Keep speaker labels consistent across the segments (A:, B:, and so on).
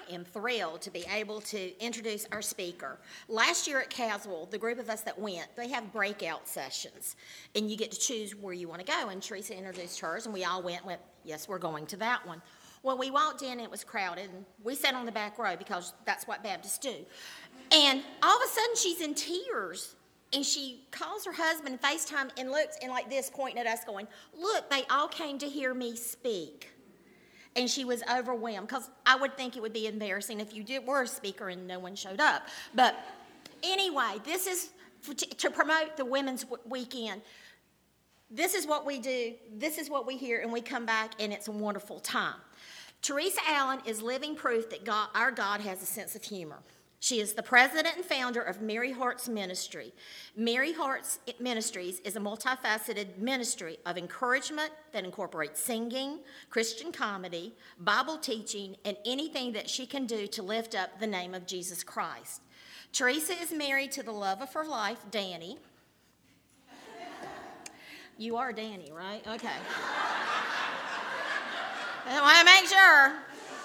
A: am thrilled to be able to introduce our speaker. Last year at Caswell, the group of us that went, they have breakout sessions, and you get to choose where you want to go. And Teresa introduced hers, and we all went, yes, we're going to that one. Well, we walked in, it was crowded, and we sat on the back row because that's what Baptists do. And all of a sudden, she's in tears. And she calls her husband and FaceTime and looks and like this, pointing at us going, look, they all came to hear me speak. And she was overwhelmed because I would think it would be embarrassing if you were a speaker and no one showed up. But anyway, this is to promote the Women's Weekend. This is what we do. This is what we hear, and we come back, and it's a wonderful time. Teresa Allen is living proof that our God has a sense of humor. She is the president and founder of Mary Hart's Ministry. Mary Hart's Ministries is a multifaceted ministry of encouragement that incorporates singing, Christian comedy, Bible teaching, and anything that she can do to lift up the name of Jesus Christ. Teresa is married to the love of her life, Danny. You are Danny, right? Okay. I want to make sure.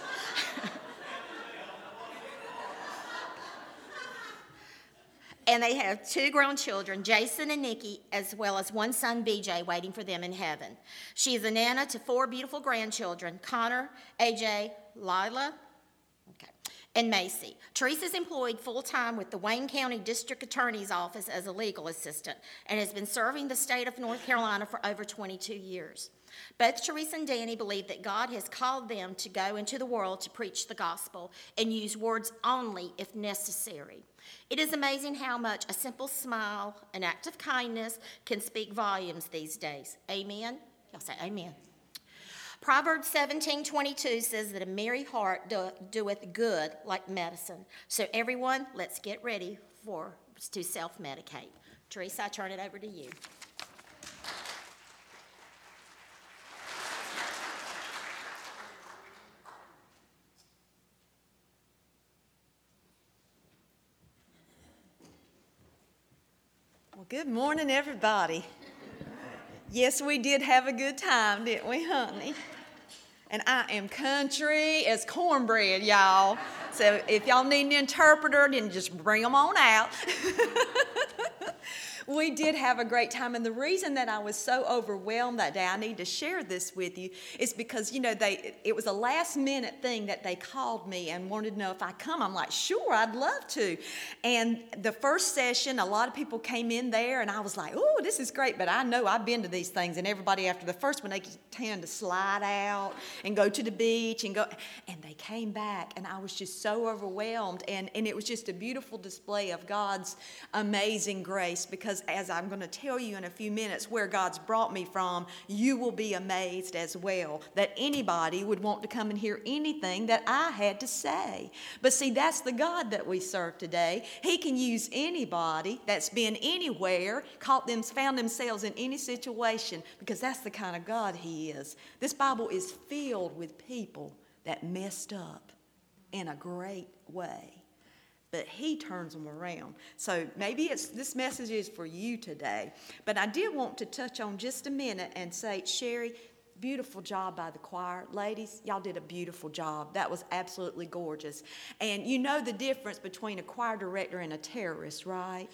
A: And they have 2 grown children, Jason and Nikki, as well as one son, BJ, waiting for them in heaven. She is a nana to 4 beautiful grandchildren, Connor, AJ, Lila, and Macy. Teresa's employed full-time with the Wayne County District Attorney's Office as a legal assistant and has been serving the state of North Carolina for over 22 years. Both Teresa and Danny believe that God has called them to go into the world to preach the gospel and use words only if necessary. It is amazing how much a simple smile, an act of kindness, can speak volumes these days. Amen? Y'all say amen. Proverbs 17:22 says that a merry heart doeth good like medicine. So everyone, let's get ready to self-medicate. Teresa, I turn it over to you.
B: Well, good morning, everybody. Yes, we did have a good time, didn't we, honey? And I am country as cornbread, y'all. So if y'all need an interpreter, then just bring them on out. We did have a great time, and the reason that I was so overwhelmed that day, I need to share this with you, is because, it was a last-minute thing that they called me and wanted to know if I come. I'm like, sure, I'd love to. And the first session, a lot of people came in there, and I was like, oh, this is great, but I know I've been to these things, and everybody after the first one, they tend to slide out and go to the beach and they came back, and I was just so overwhelmed, and it was just a beautiful display of God's amazing grace, because as I'm going to tell you in a few minutes where God's brought me from, you will be amazed as well that anybody would want to come and hear anything that I had to say. But see, that's the God that we serve today. He can use anybody that's been anywhere, found themselves in any situation, because that's the kind of God He is. This Bible is filled with people that messed up in a great way, but He turns them around. So maybe this message is for you today. But I did want to touch on just a minute and say, Sherry, beautiful job by the choir. Ladies, y'all did a beautiful job. That was absolutely gorgeous. And you know the difference between a choir director and a terrorist, right?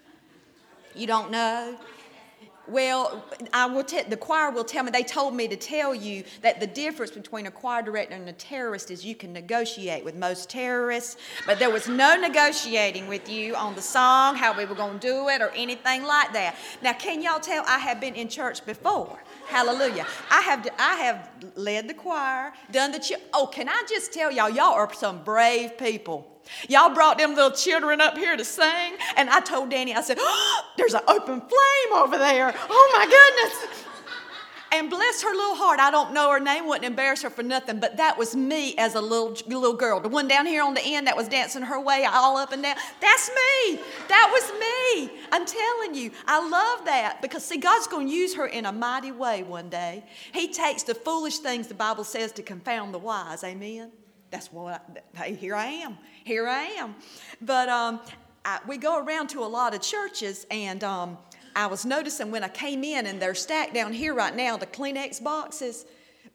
B: You don't know? Well, the choir will tell me, they told me to tell you that the difference between a choir director and a terrorist is you can negotiate with most terrorists, but there was no negotiating with you on the song, how we were going to do it, or anything like that. Now, can y'all tell I have been in church before? Hallelujah. I have led the choir, done can I just tell y'all are some brave people. Y'all brought them little children up here to sing, and I told Danny, I said, there's an open flame over there. Oh, my goodness. And bless her little heart, I don't know her name, wouldn't embarrass her for nothing, but that was me as a little girl. The one down here on the end that was dancing her way all up and down, that's me. That was me. I'm telling you, I love that because, see, God's going to use her in a mighty way one day. He takes the foolish things the Bible says to confound the wise, amen? That's hey, here I am. But we go around to a lot of churches, and I was noticing when I came in, and they're stacked down here right now, the Kleenex boxes.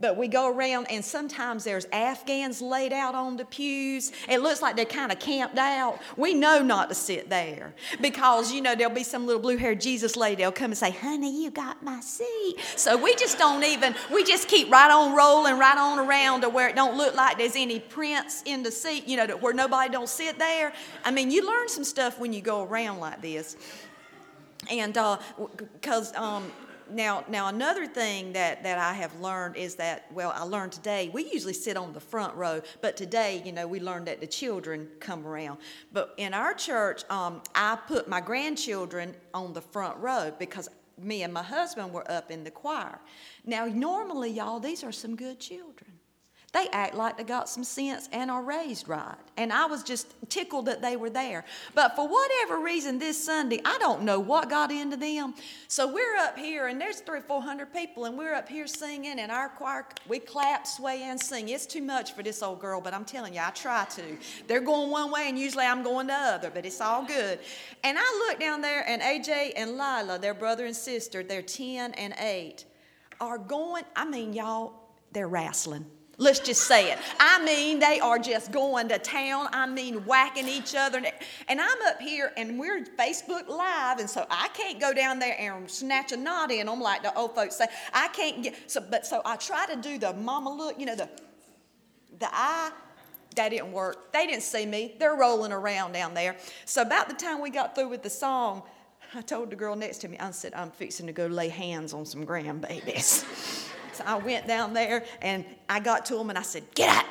B: But we go around, and sometimes there's Afghans laid out on the pews. It looks like they're kind of camped out. We know not to sit there because, there'll be some little blue-haired Jesus lady. They'll come and say, honey, you got my seat. So we just we just keep right on rolling, right on around to where it don't look like there's any prints in the seat, where nobody don't sit there. I mean, you learn some stuff when you go around like this. And because... Now another thing that I have learned is that, I learned today, we usually sit on the front row, but today, we learned that the children come around. But in our church, I put my grandchildren on the front row because me and my husband were up in the choir. Now, normally, y'all, these are some good children. They act like they got some sense and are raised right. And I was just tickled that they were there. But for whatever reason this Sunday, I don't know what got into them. So we're up here, and there's 300 or 400 people, and we're up here singing, and our choir, we clap, sway, and sing. It's too much for this old girl, but I'm telling you, I try to. They're going one way, and usually I'm going the other, but it's all good. And I look down there, and AJ and Lila, their brother and sister, they're 10 and 8, are going, y'all, they're wrestling. Let's just say it. They are just going to town. Whacking each other. And I'm up here, and we're Facebook Live, and so I can't go down there and snatch a knot in them like the old folks say. I can't get, so I try to do the mama look, the eye. That didn't work. They didn't see me. They're rolling around down there. So about the time we got through with the song, I told the girl next to me, I said, I'm fixing to go lay hands on some grandbabies. So I went down there, and I got to them, and I said, get up.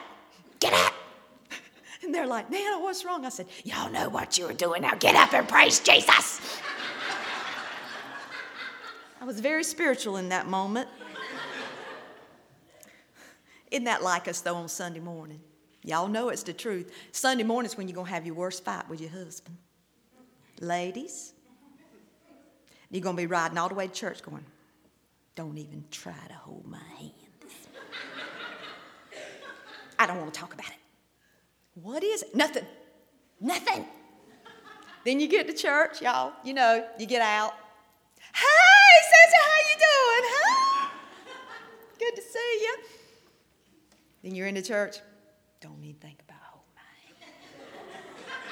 B: And they're like, Nana, what's wrong? I said, y'all know what you were doing. Now get up and praise Jesus. I was very spiritual in that moment. Isn't that like us, though, on Sunday morning? Y'all know it's the truth. Sunday morning is when you're going to have your worst fight with your husband. Ladies, you're going to be riding all the way to church going, don't even try to hold my hands. I don't want to talk about it. What is it? Nothing. Then you get to church, y'all. You get out. Hey, sister, how you doing? Huh? Good to see you. Then you're in the church. Don't even think about holding my hand.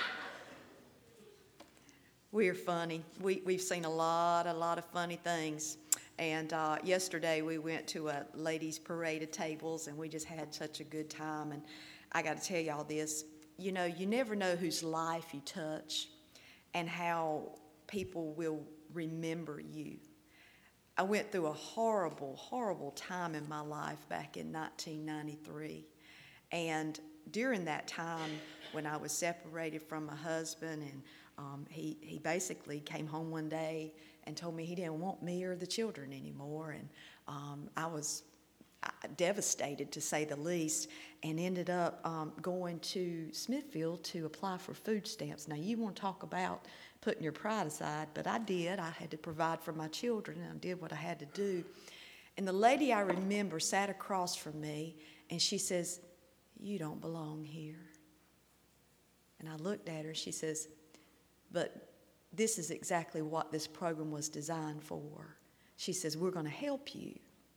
B: We're funny. We've seen a lot of funny things. And yesterday we went to a ladies' parade of tables, and we just had such a good time. And I got to tell y'all this, you never know whose life you touch and how people will remember you. I went through a horrible time in my life back in 1993. And during that time, when I was separated from my husband, and he basically came home one day and told me he didn't want me or the children anymore. And I was devastated, to say the least, and ended up going to Smithfield to apply for food stamps. Now, you want to talk about putting your pride aside, but I did. I had to provide for my children, and I did what I had to do. And the lady I remember sat across from me, and she says, you don't belong here. And I looked at her, she says, but this is exactly what this program was designed for. She says, we're going to help you.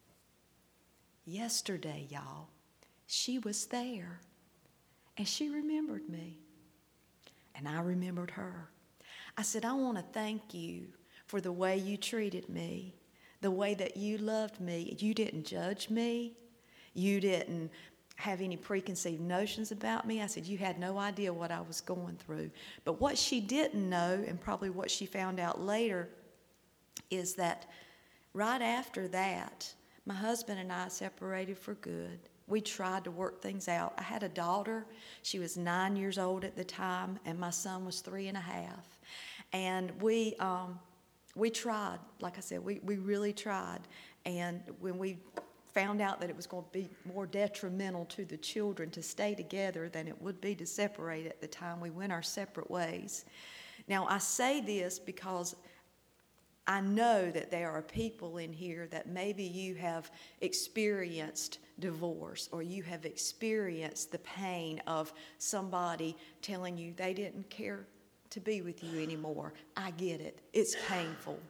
B: Yesterday, y'all, she was there, and she remembered me, and I remembered her. I said, I want to thank you for the way you treated me, the way that you loved me. You didn't judge me. You didn't have any preconceived notions about me. I said, you had no idea what I was going through. But what she didn't know, and probably what she found out later, is that right after that, my husband and I separated for good. We tried to work things out. I had a daughter. She was 9 years old at the time, and my son was 3.5. And we tried. Like I said, we really tried. And when we found out that it was going to be more detrimental to the children to stay together than it would be to separate at the time, we went our separate ways. Now, I say this because I know that there are people in here that maybe you have experienced divorce, or you have experienced the pain of somebody telling you they didn't care to be with you anymore. I get it. It's painful.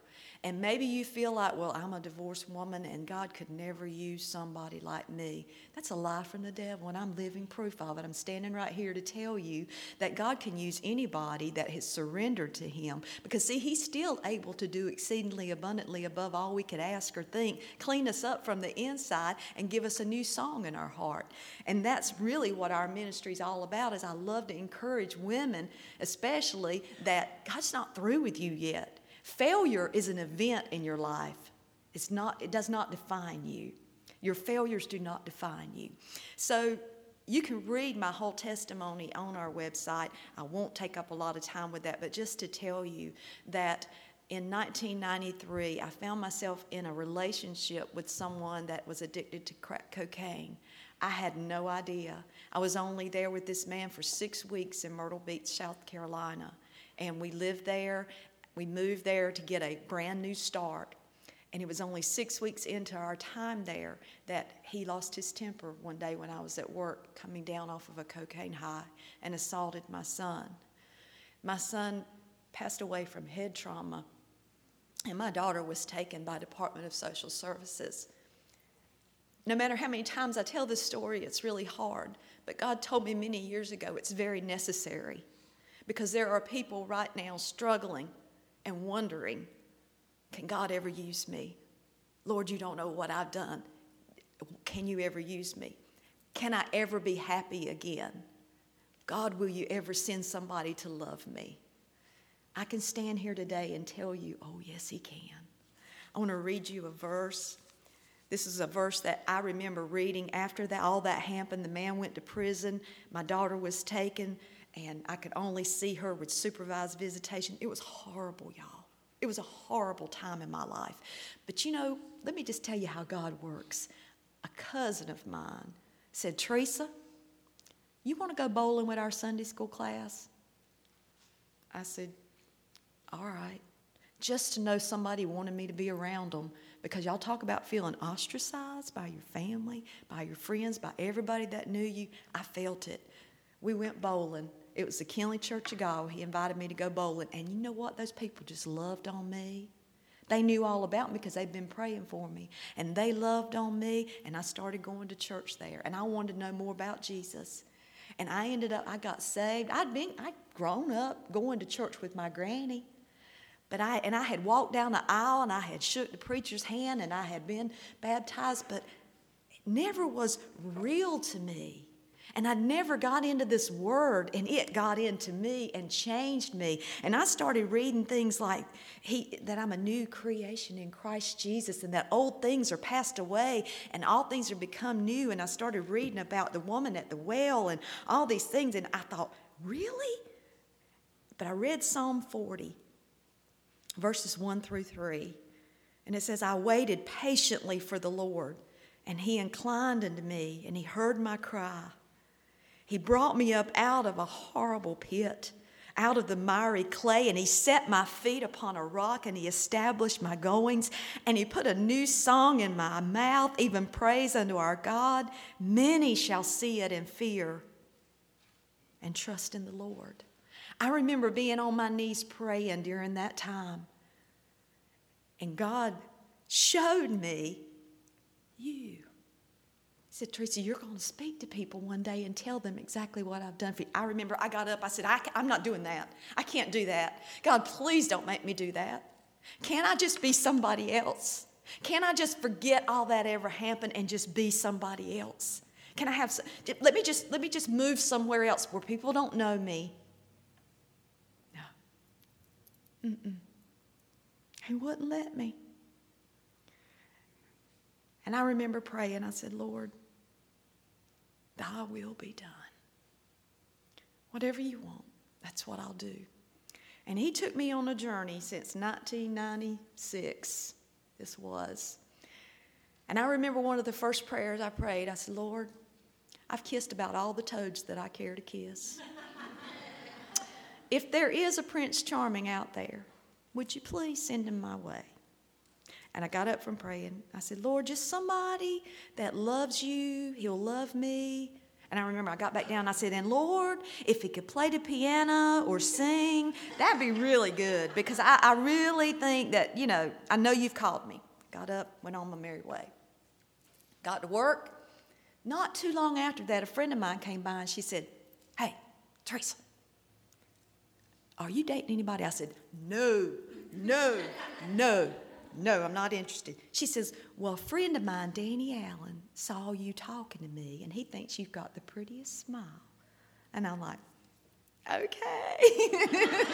B: And maybe you feel like, well, I'm a divorced woman and God could never use somebody like me. That's a lie from the devil, and I'm living proof of it. I'm standing right here to tell you that God can use anybody that has surrendered to Him. Because, see, He's still able to do exceedingly abundantly above all we could ask or think, clean us up from the inside, and give us a new song in our heart. And that's really what our ministry is all about. Is I love to encourage women, especially, that God's not through with you yet. Failure is an event in your life. It does not define you. Your failures do not define you. So you can read my whole testimony on our website. I won't take up a lot of time with that, but just to tell you that in 1993, I found myself in a relationship with someone that was addicted to crack cocaine. I had no idea. I was only there with this man for 6 weeks in Myrtle Beach, South Carolina, and we lived there. We moved there to get a brand new start, and it was only 6 weeks into our time there that he lost his temper one day when I was at work coming down off of a cocaine high and assaulted my son. My son passed away from head trauma, and my daughter was taken by Department of Social Services. No matter how many times I tell this story, it's really hard, but God told me many years ago it's very necessary, because there are people right now struggling and wondering, can God ever use me? Lord, you don't know what I've done. Can you ever use me? Can I ever be happy again? God, will you ever send somebody to love me? I can stand here today and tell you, oh, yes, He can. I want to read you a verse. This is a verse that I remember reading after that all that happened. The man went to prison. My daughter was taken, and I could only see her with supervised visitation. It was horrible, y'all. It was a horrible time in my life. But let me just tell you how God works. A cousin of mine said, Teresa, you want to go bowling with our Sunday school class? I said, all right. Just to know somebody wanted me to be around them, because y'all talk about feeling ostracized by your family, by your friends, by everybody that knew you. I felt it. We went bowling. It was the Kinley Church of God. He invited me to go bowling. And you know what? Those people just loved on me. They knew all about me because they'd been praying for me. And they loved on me, and I started going to church there. And I wanted to know more about Jesus. And I got saved. I'd grown up going to church with my granny. But I had walked down the aisle, and I had shook the preacher's hand, and I had been baptized, but it never was real to me. And I never got into this word, and it got into me and changed me. And I started reading things like that I'm a new creation in Christ Jesus, and that old things are passed away and all things are become new. And I started reading about the woman at the well and all these things, and I thought, really? But I read Psalm 40, verses 1 through 3, and it says, I waited patiently for the Lord, and He inclined unto me, and He heard my cry. He brought me up out of a horrible pit, out of the miry clay, and He set my feet upon a rock, and He established my goings, and He put a new song in my mouth, even praise unto our God. Many shall see it and fear and trust in the Lord. I remember being on my knees praying during that time, and God showed me you. He said, Teresa, you're going to speak to people one day and tell them exactly what I've done for you. I remember I got up, I said, I'm not doing that. I can't do that. God, please don't make me do that. Can't I just be somebody else? Can't I just forget all that ever happened and just be somebody else? Can I have, let me just move somewhere else where people don't know me. No. He wouldn't let me. And I remember praying, I said, Lord, Thy will be done. Whatever you want, that's what I'll do. And He took me on a journey since 1996, this was. And I remember one of the first prayers I prayed, I said, Lord, I've kissed about all the toads that I care to kiss. If there is a Prince Charming out there, would you please send him my way? And I got up from praying. I said, Lord, just somebody that loves you, he'll love me, And I remember I got back down and I said, and Lord, if he could play the piano or sing, that'd be really good, because I really think that, I know you've called me. Got up, went on my merry way. Got to work. Not too long after that, a friend of mine came by and she said, hey, Teresa, are you dating anybody? I said, no, I'm not interested. She says, well, a friend of mine, Danny Allen, saw you talking to me, and he thinks you've got the prettiest smile. And I'm like, okay.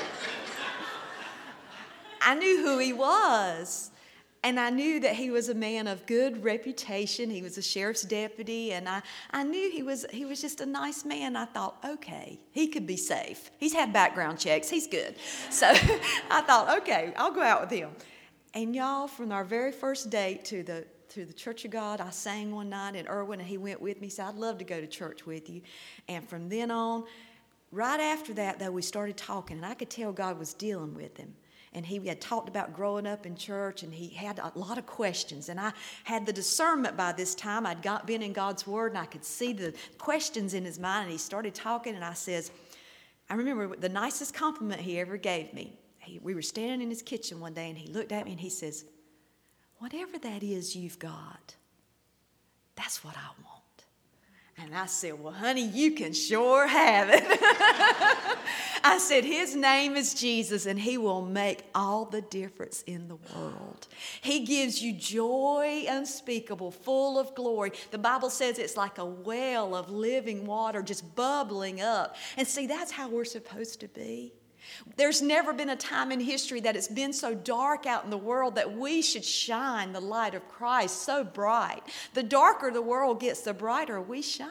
B: I knew who he was, and I knew that he was a man of good reputation. He was a sheriff's deputy, and I knew he was just a nice man. I thought, okay, he could be safe. He's had background checks. He's good. So I thought, okay, I'll go out with him. And y'all, from our very first date to the Church of God, I sang one night in Irwin, and he went with me. He said, I'd love to go to church with you. And from then on, right after that, though, we started talking, and I could tell God was dealing with him. And he had talked about growing up in church, and he had a lot of questions. And I had the discernment by this time. I'd been in God's Word, and I could see the questions in his mind. And he started talking, and I remember the nicest compliment he ever gave me. We were standing in his kitchen one day, and he looked at me, and he says, whatever that is you've got, that's what I want. And I said, well, honey, you can sure have it. I said, his name is Jesus, and he will make all the difference in the world. He gives you joy unspeakable, full of glory. The Bible says it's like a well of living water just bubbling up. And see, that's how we're supposed to be. There's never been a time in history that it's been so dark out in the world that we should shine the light of Christ so bright. The darker the world gets, the brighter we shine.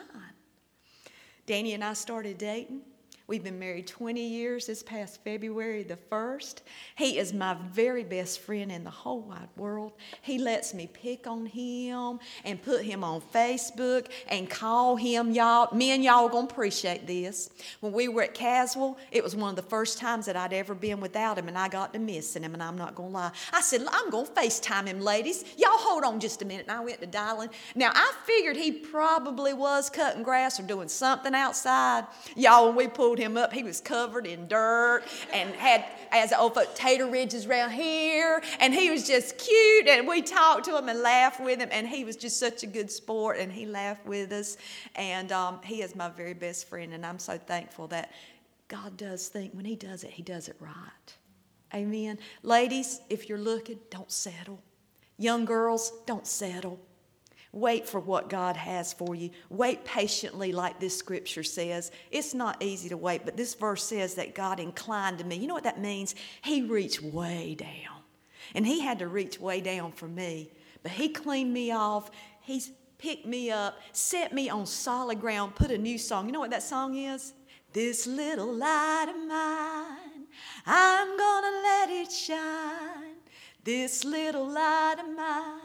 B: Danny and I started dating. We've been married 20 years this past February the 1st. He is my very best friend in the whole wide world. He lets me pick on him and put him on Facebook and call him y'all. Me and y'all are going to appreciate this. When we were at Caswell, it was one of the first times that I'd ever been without him, and I got to missing him, and I'm not going to lie. I said, I'm going to FaceTime him, ladies. Y'all hold on just a minute. And I went to dialing. Now, I figured he probably was cutting grass or doing something outside. Y'all, when we pulled him up, he was covered in dirt and had old potato ridges around here, and he was just cute, and we talked to him and laughed with him, and he was just such a good sport, and he laughed with us, and he is my very best friend, and I'm so thankful that God does think when he does it right. Amen. Ladies, if you're looking, don't settle. Young girls, don't settle. Wait for what God has for you. Wait patiently, like this scripture says. It's not easy to wait, but this verse says that God inclined to me. You know what that means? He reached way down. And he had to reach way down for me. But he cleaned me off. He's picked me up, set me on solid ground, put a new song. You know what that song is? This little light of mine, I'm gonna let it shine. This little light of mine,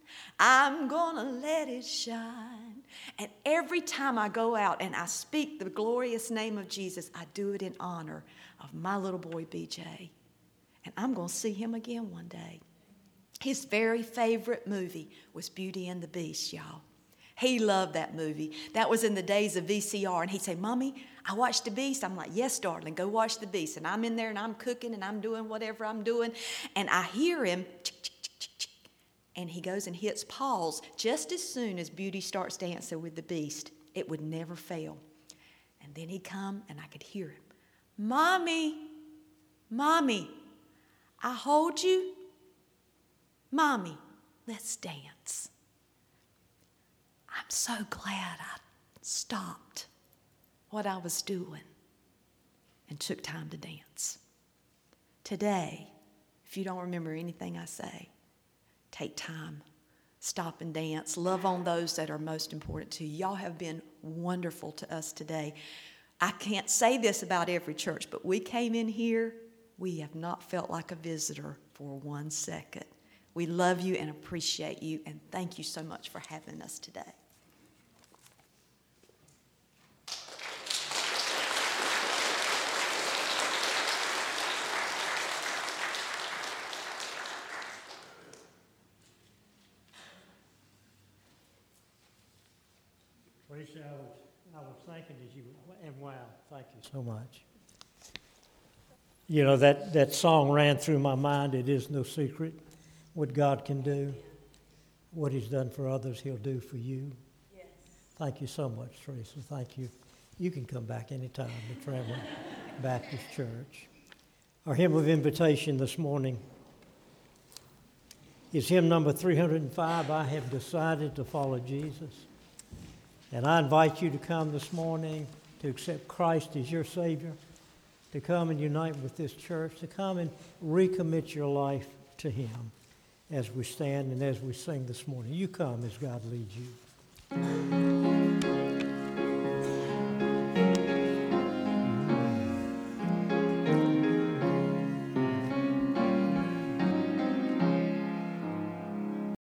B: I'm gonna let it shine. And every time I go out and I speak the glorious name of Jesus, I do it in honor of my little boy BJ. And I'm gonna see him again one day. His very favorite movie was Beauty and the Beast, y'all. He loved that movie. That was in the days of VCR. And he'd say, Mommy, I watched The Beast. I'm like, yes, darling, go watch The Beast. And I'm in there and I'm cooking and I'm doing whatever I'm doing. And I hear him, and he goes and hits pause just as soon as Beauty starts dancing with the Beast. It would never fail. And then he'd come and I could hear him. Mommy, Mommy, I hold you. Mommy, let's dance. I'm so glad I stopped what I was doing and took time to dance. Today, if you don't remember anything I say, take time, stop and dance, love on those that are most important to you. Y'all have been wonderful to us today. I can't say this about every church, but we came in here, we have not felt like a visitor for 1 second. We love you and appreciate you, and thank you so much for having us today.
C: Teresa, I was thinking as you, and wow, thank you so much. You know, that song ran through my mind. It is no secret what God can do. What he's done for others, he'll do for you. Yes. Thank you so much, Teresa. Thank you. You can come back anytime to Traveling Baptist Church. Our hymn of invitation this morning is hymn number 305, I Have Decided to Follow Jesus. And I invite you to come this morning to accept Christ as your Savior, to come and unite with this church, to come and recommit your life to him as we stand and as we sing this morning. You come as God leads you.